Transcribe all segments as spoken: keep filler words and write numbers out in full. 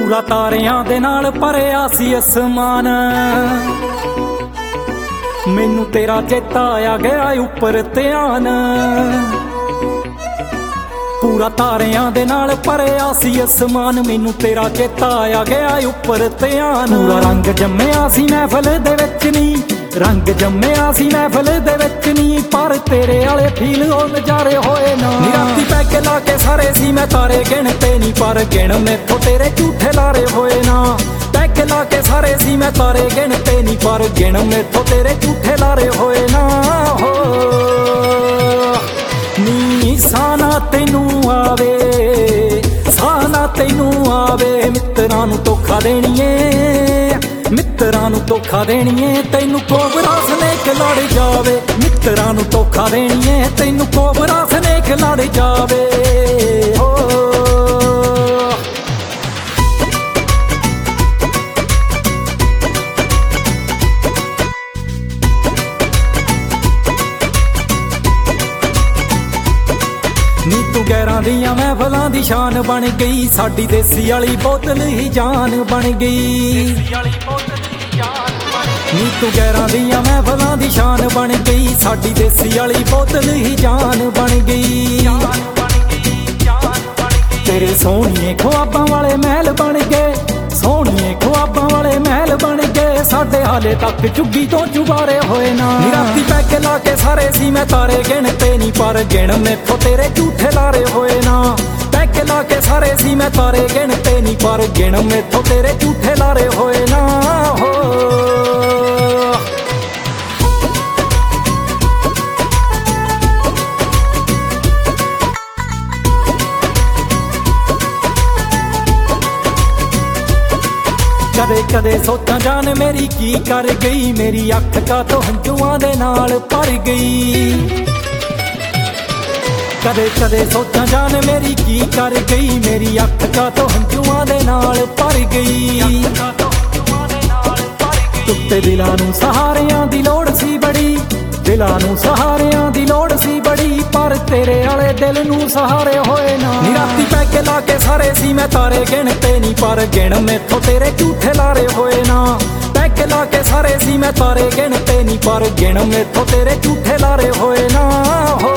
ਪੂਰਾ ਤਾਰਿਆਂ ਦੇ ਨਾਲ ਭਰਿਆ ਸੀ ਅਸਮਾਨ। ਮੈਨੂੰ ਤੇਰਾ ਚੇਤਾ ਆ ਗਿਆ ਉੱਪਰ ਧਿਆਨ। ਪੂਰਾ ਤਾਰਿਆਂ ਦੇ ਨਾਲ ਭਰਿਆ ਸੀ ਅਸਮਾਨ। ਮੈਨੂੰ ਤੇਰਾ ਚੇਤਾ ਆ ਗਿਆ ਉੱਪਰ ਧਿਆਨ। ਪੂਰਾ ਰੰਗ ਜੰਮਿਆ ਸੀ ਮਹਿਫਲ ਦੇ ਵਿੱਚ ਨੀ, ਰੰਗ ਜੰਮਿਆ ਸੀ ਮਹਿਫਲ ਦੇ ਵਿੱਚ ਨੀ, ਪਰ ਤੇਰੇ ਵਾਲੇ ਫੀਲ ਉਹ ਨਜ਼ਾਰੇ ਹੋਏ ਨਾ। ਰਾਤੀ ਪੈਗ ਲਾ ਕੇ ਸਾਰੇ ਸੀ ਮੈਂ ਤਾਰੇ ਗਿਣਤੇ ਨੀ, ਪਰ ਗਿਣ ਮੈਥੋਂ ਤੇਰੇ ਝੂਠੇ ਲਾਰੇ ਹੋਏ ਨਾ। ਪੈਗ ਲਾ ਕੇ ਸਾਰੇ ਸੀ ਮੈਂ ਤਾਰੇ ਗਿਣਤੇ ਨੀ, ਪਰ ਗਿਣ ਮੈਥੋਂ ਤੇਰੇ ਝੂਠੇ ਲਾਰੇ ਹੋਏ ਨਾ। ਹੋ ਨੀ ਸਾਨਾ ਤੈਨੂੰ ਆਵੇ, ਸਾਨਾ ਤੈਨੂੰ ਆਵੇ, ਮਿੱਤਰਾਂ ਨੂੰ ਧੋਖਾ ਦੇਣੀਏ, ਮਿੱਤਰਾਂ ਨੂੰ ਧੋਖਾ ਦੇਣੀਏ, ਤੈਨੂੰ ਕੋਬਰਾ ਸਨੇਕ ਲੜ ਜਾਵੇ। ਮਿੱਤਰਾਂ ਨੂੰ ਧੋਖਾ ਦੇਣੀਏ, ਤੈਨੂੰ ਕੋਬਰਾ ਸਨੇਕ ਲੜ ਜਾਵੇ। ਹੋ ਨੀ ਤੂੰ ਗੈਰਾਂ ਦੀਆਂ ਮਹਿਫਲਾਂ ਦੀ ਸ਼ਾਨ ਬਣ ਗਈ, ਸਾਡੀ ਦੇਸੀ ਵਾਲੀ ਬੋਤਲ ਹੀ ਜਾਨ ਬਣ ਗਈ। ਨੀ ਤੂੰ ਗੈਰਾਂ ਦੀਆਂ ਮਹਿਫਲਾਂ ਦੀ ਸ਼ਾਨ ਬਣ ਗਈ, ਸਾਡੀ ਦੇਸੀ ਵਾਲੀ ਬੋਤਲ ਹੀ ਜਾਨ ਬਣ ਗਈ। ਤੇਰੇ ਸੋਹਣੀਏ ਖੁਆਬਾਂ ਵਾਲੇ ਮਹਿਲ ਬਣ ਗਏ, ਸੋਹਣੀਏ ਖੁਆਬਾਂ ਵਾਲੇ ਮਹਿਲ ਬਣ ਗਏ, ਸਾਡੇ ਹਾਲੇ ਤੱਕ ਝੁੱਗੀ ਤੋਂ ਚੁਬਾਰੇ ਹੋਏ ਨਾ। ਰਾਤੀ ਪੈਗ ਲਾ ਕੇ ਸਾਰੇ ਸੀ ਮੈਂ ਤਾਰੇ ਗਿਣਤੇ ਨੀ, ਪਰ ਗਿਣ ਮੈਥੋਂ ਤੇਰੇ ਝੂਠੇ ਲਾਰੇ ਹੋਏ ਨਾ। ਪੈਗ ਲਾ ਕੇ ਸਾਰੇ ਸੀ ਮੈਂ ਤਾਰੇ ਗਿਣਤੇ ਨੀ, ਪਰ ਗਿਣ ਮੈਥੋਂ ਤੇਰੇ ਝੂਠੇ ਲਾਰੇ ਹੋਏ ਨਾ। ਹੋ ਕਦੇ ਕਦੇ ਸੋਚਾਂ ਜਾਨ ਮੇਰੀ ਕੀ ਕਰ ਗਈ, ਮੇਰੀ ਅੱਖ ਕਾਤੋਂ ਹੰਝੂਆਂ ਦੇ ਨਾਲ ਭਰ ਗਈ। ਕਦੇ ਕਦੇ ਸੋਚਾਂ ਜਾਨ ਮੇਰੀ ਕੀ ਕਰ ਗਈ, ਮੇਰੀ ਅੱਖ ਕਾਤੋਂ ਹੰਝੂਆਂ ਦੇ ਨਾਲ ਭਰ ਗਈ। ਟੁੱਟੇ ਦਿਲਾਂ ਨੂੰ ਸਹਾਰਿਆਂ ਦੀ ਲੋੜ ਸੀ ਬੜੀ, ਦਿਲਾਂ ਨੂੰ ਸਹਾਰਿਆਂ ਦੀ ਲੋੜ ਸੀ ਬੜੀ, ਪਰ ਤੇਰੇ ਵਾਲੇ ਦਿਲ ਨੂੰ ਸਹਾਰੇ ਹੋਏ ਨਾ। ਰਾਤੀ ਪੈਗ ਲਾ ਕੇ ਸਾਰੇ ਸੀ ਮੈਂ ਤਾਰੇ ਗਿਣਤੇ ਨੀ, ਪਰ ਗਿਣ ਮੈਥੋਂ ਤੇਰੇ ਝੂਠੇ ਲਾਰੇ ਹੋਏ ਨਾ। ਪੈਗ ਲਾ ਕੇ ਸਾਰੇ ਸੀ ਮੈਂ ਤਾਰੇ ਗਿਣਤੇ ਨੀ, ਪਰ ਗਿਣ ਮੈਥੋਂ ਤੇਰੇ ਝੂਠੇ ਲਾਰੇ ਹੋਏ ਨਾ। ਹੋ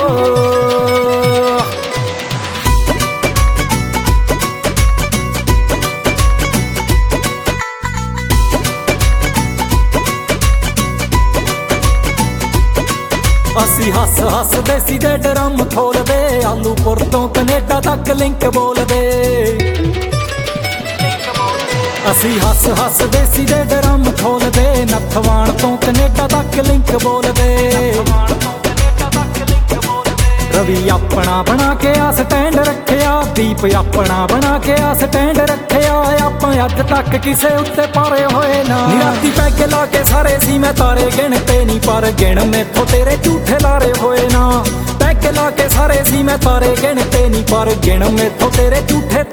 ਅਸੀਂ ਹੱਸ ਹੱਸਦੇ ਸੀ ਦੇ ਡਰਮ ਖੋਲਦੇ, ਆਲੂਪੁਰ ਤੋਂ ਕਨੇਡਾ ਤੱਕ ਲਿੰਕ ਬੋਲਦੇ। ਅਸੀਂ ਹੱਸ ਹੱਸਦੇ ਸੀ ਦੇ ਡਰਮ ਖੋਲਦੇ, ਨੱਥਵਾਣ ਤੋਂ ਕਨੇਡਾ ਤੱਕ ਲਿੰਕ ਬੋਲਦੇ। ਰਵੀ ਆਪਣਾ ਬਣਾ ਕੇ ਆ ਸਟੈਂਡ ਰੱਖਿਆ, ਦੀਪ ਆਪਣਾ ਬਣਾ ਕੇ ਆ ਸਟੈਂਡ ਰੱਖਿਆ, ਆਪਾਂ ਅੱਜ ਤੱਕ ਕਿਸੇ ਉੱਤੇ ਪਾਰੇ ਹੋਏ ਨਾ। ਰਾਤੀ ਪੈਗ ਲਾ ਕੇ ਸਾਰੇ ਸੀ ਮੈਂ ਤਾਰੇ ਗਿਣਤੇ ਨੀ, ਪਰ ਗਿਣ ਮੈਥੋਂ ਤੇਰੇ ਝੂਠੇ ਲਾਰੇ ਹੋਏ ਨਾ। ਪੈਗ ਲਾ ਕੇ ਸਾਰੇ ਸੀ ਮੈਂ ਤਾਰੇ ਗਿਣਤੇ ਨੀ, ਪਰ ਗਿਣ ਮੈਥੋਂ ਤੇਰੇ ਝੂਠੇ